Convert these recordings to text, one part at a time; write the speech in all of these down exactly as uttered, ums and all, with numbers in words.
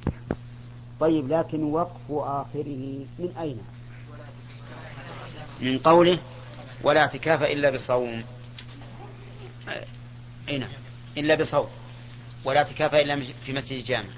طيب، لكن وقف آخره من أين؟ من قوله ولا اعتكاف إلا بصوم. أين؟ إلا بصوم، ولا اعتكاف إلا في مسجد جامع.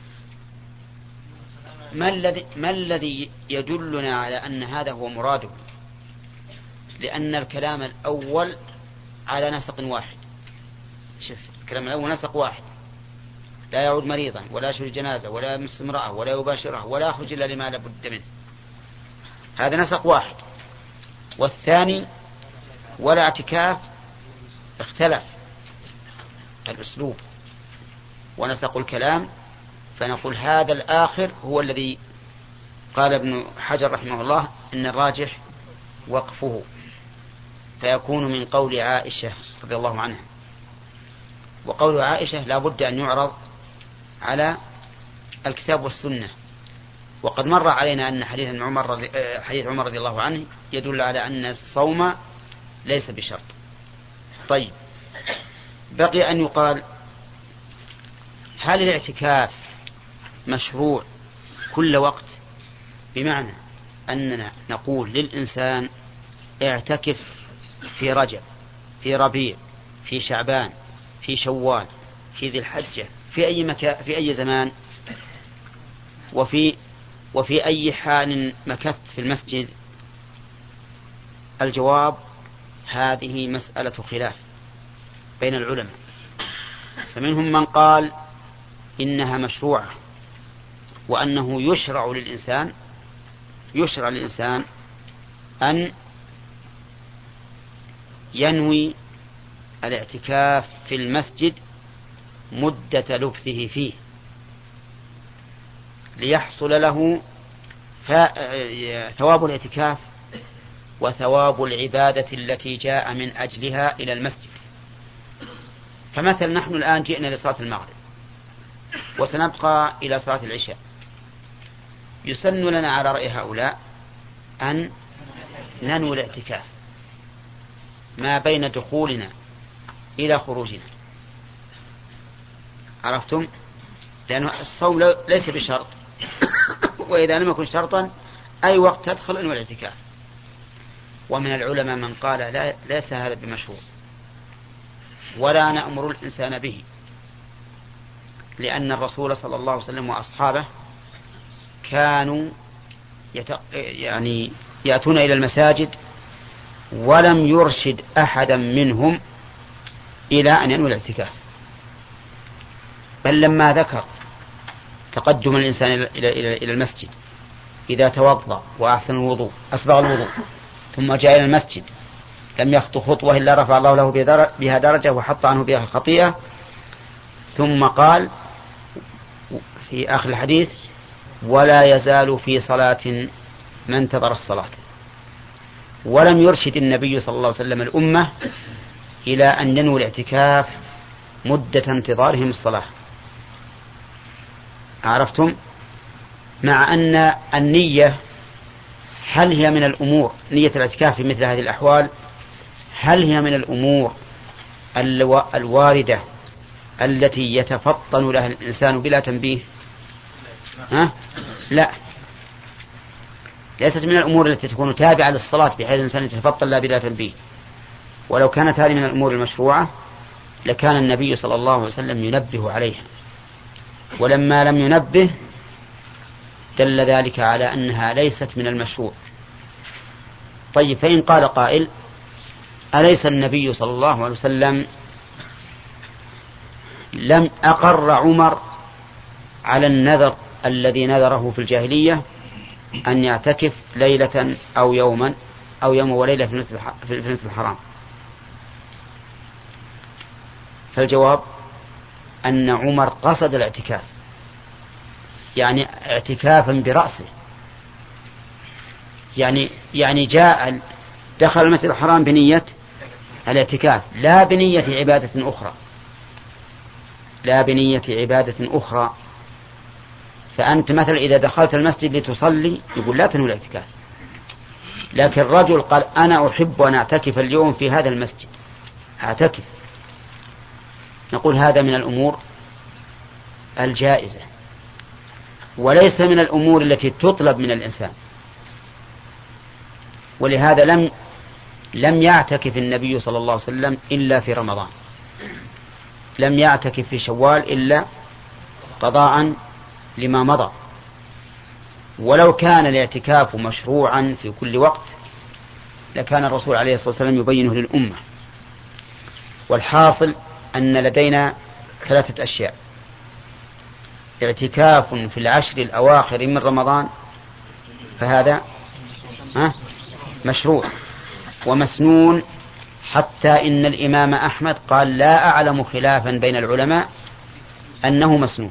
ما الذي ما الذي يدلنا على أن هذا هو مراده؟ لأن الكلام الأول على نسق واحد. شوف، الكلام الأول نسق واحد، لا يعود مريضا ولا يشهد جنازة ولا يمس امرأة ولا يباشرها ولا يخرج إلا لما لا بد منه. هذا نسق واحد. والثاني ولا اعتكاف اختلف الأسلوب ونسق الكلام، فنقول هذا الآخر هو الذي قال ابن حجر رحمه الله إن الراجح وقفه، فيكون من قول عائشة رضي الله عنها. وقول عائشة لا بد أن يعرض على الكتاب والسنة. وقد مر علينا أن حديث عمر رضي, حديث عمر رضي الله عنه يدل على أن الصوم ليس بشرط. طيب، بقي أن يقال هل الاعتكاف مشروع كل وقت؟ بمعنى أننا نقول للإنسان اعتكف في رجب، في ربيع، في شعبان، في شوال، في ذي الحجة، في أي مكان، في أي زمان، وفي وفي أي حال مكثت في المسجد. الجواب هذه مسألة خلاف بين العلماء، فمنهم من قال إنها مشروعة وأنه يشرع للإنسان يشرع للإنسان أن ينوي الاعتكاف في المسجد مدة لبثه فيه ليحصل له ثواب الاعتكاف وثواب العبادة التي جاء من أجلها إلى المسجد. فمثلا نحن الآن جئنا لصلاة المغرب وسنبقى إلى صلاة العشاء، يسن لنا على رأي هؤلاء أن ننوي الاعتكاف ما بين دخولنا إلى خروجنا. عرفتم؟ لأن الصوم ليس بشرط، وإذا لم يكن شرطا أي وقت تدخل أنوي الاعتكاف. ومن العلماء من قال لا ليس هذا بمشروع ولا نأمر الإنسان به، لأن الرسول صلى الله عليه وسلم وأصحابه كانوا يت... يعني يأتون إلى المساجد ولم يرشد أحدا منهم إلى أن ينوي الاعتكاف، بل لما ذكر تقدم الإنسان إلى, إلى... إلى المسجد إذا توضأ وأحسن الوضوء أسبغ الوضوء ثم جاء إلى المسجد لم يخطو خطوة إلا رفع الله له بها درجة وحط عنه بها خطيئة، ثم قال في آخر الحديث ولا يزال في صلاة من انتظر الصلاة. ولم يرشد النبي صلى الله عليه وسلم الأمة إلى أن ينوي الاعتكاف مدة انتظارهم الصلاة. عرفتم؟ مع أن النية هل هي من الأمور، نية الاعتكاف في مثل هذه الأحوال هل هي من الأمور الواردة التي يتفطن لها الإنسان بلا تنبيه؟ ها؟ لا، ليست من الأمور التي تكون تابعة للصلاة بحيث الإنسان يتفطن لها بلا تنبيه. ولو كانت هذه من الأمور المشروعة لكان النبي صلى الله عليه وسلم ينبه عليها، ولما لم ينبه دل ذلك على أنها ليست من المشروع. طيب، فإن قال قائل أليس النبي صلى الله عليه وسلم لم أقر عمر على النذر الذي نذره في الجاهلية أن يعتكف ليلة أو يوما أو يوم وليلة في المسجد الحرام؟ فالجواب أن عمر قصد الاعتكاف، يعني اعتكافا برأسه، يعني يعني جاء دخل المسجد الحرام بنية الاعتكاف لا بنية عبادة أخرى لا بنية عبادة أخرى. فأنت مثلا إذا دخلت المسجد لتصلي يقول لا تنوي الاعتكاف، لكن الرجل قال أنا أحب أن أعتكف اليوم في هذا المسجد أعتكف، نقول هذا من الأمور الجائزة. وليس من الأمور التي تطلب من الإنسان. ولهذا لم لم يعتكف النبي صلى الله عليه وسلم إلا في رمضان، لم يعتكف في شوال إلا قضاء لما مضى. ولو كان الاعتكاف مشروعا في كل وقت لكان الرسول عليه الصلاة والسلام يبينه للأمة. والحاصل أن لدينا ثلاثة أشياء: اعتكاف في العشر الأواخر من رمضان فهذا مشروع ومسنون، حتى إن الإمام أحمد قال لا أعلم خلافا بين العلماء أنه مسنون،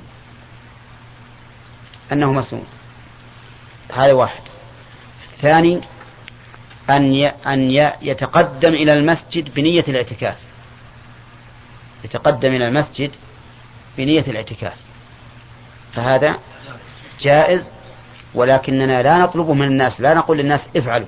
أنه مسنون. هذا واحد. ثاني أن أن يتقدم إلى المسجد بنية الاعتكاف، يتقدم إلى المسجد بنية الاعتكاف، فهذا جائز، ولكننا لا نطلبه من الناس، لا نقول للناس افعلوا.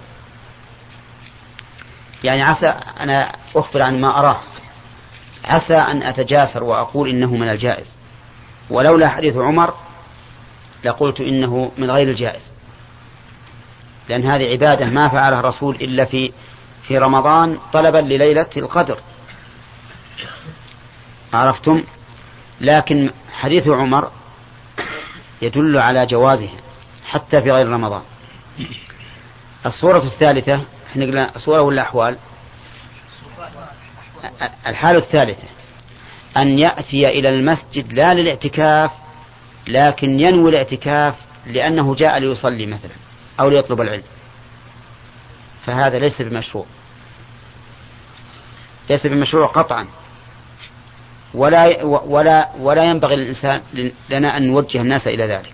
يعني عسى أنا أخبر عن ما أراه، عسى أن أتجاسر وأقول إنه من الجائز، ولولا حديث عمر لقلت إنه من غير الجائز، لأن هذه عبادة ما فعلها الرسول إلا في في رمضان طلبا لليلة القدر، عرفتم؟ لكن حديث عمر يدل على جوازه حتى في غير رمضان. الصورة الثالثة، احنا قلنا صورة ولا أحوال؟ الحالة الثالثة أن يأتي إلى المسجد لا للاعتكاف لكن ينوي الاعتكاف لأنه جاء ليصلي مثلا أو ليطلب العلم، فهذا ليس بمشروع، ليس بمشروع قطعا. ولا ولا ولا ينبغي للإنسان لنا أن نوجه الناس إلى ذلك.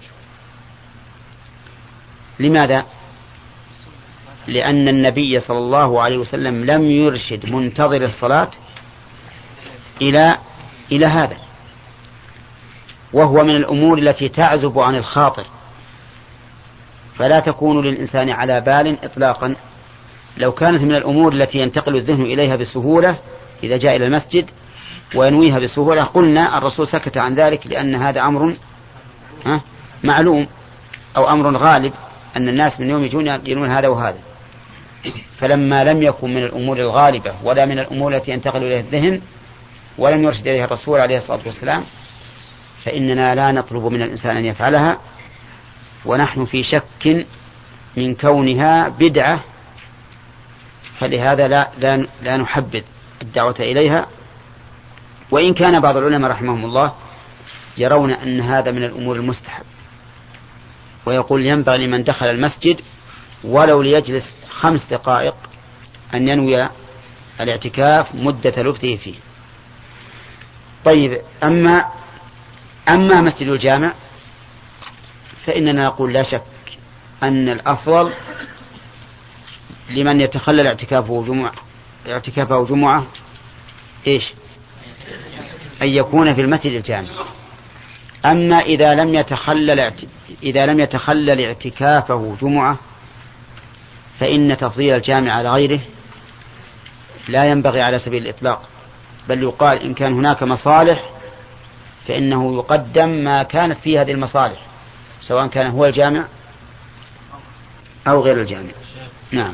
لماذا؟ لأن النبي صلى الله عليه وسلم لم يرشد منتظر الصلاة إلى إلى هذا، وهو من الأمور التي تعزب عن الخاطر، فلا تكون للإنسان على بال إطلاقا. لو كانت من الأمور التي ينتقل الذهن إليها بسهولة إذا جاء إلى المسجد وينويها بسهولة قلنا الرسول سكت عن ذلك، لأن هذا أمر معلوم أو أمر غالب أن الناس من يوم يجون ينون هذا وهذا. فلما لم يكن من الأمور الغالبة ولا من الأمور التي ينتقل إليها الذهن ولم يرشد إليها الرسول عليه الصلاة والسلام فإننا لا نطلب من الإنسان أن يفعلها، ونحن في شك من كونها بدعة، فلهذا لا, لا, لا نحبذ الدعوة إليها. وإن كان بعض العلماء رحمهم الله يرون أن هذا من الأمور المستحب، ويقول ينبغي لمن دخل المسجد ولو ليجلس خمس دقائق أن ينوي الاعتكاف مدة لبثه فيه. طيب، أما أما مسجد الجامع فإننا نقول لا شك أن الأفضل لمن يتخلل اعتكافه جمعة اعتكافه جمعة إيش؟ أن يكون في المسجد الجامع. أما إذا لم يتخلل إذا لم يتخلل اعتكافه جمعة فإن تفضيل الجامع على غيره لا ينبغي على سبيل الإطلاق، بل يقال إن كان هناك مصالح فإنه يقدم ما كانت فيه هذه المصالح، سواء كان هو الجامع أو غير الجامع. نعم.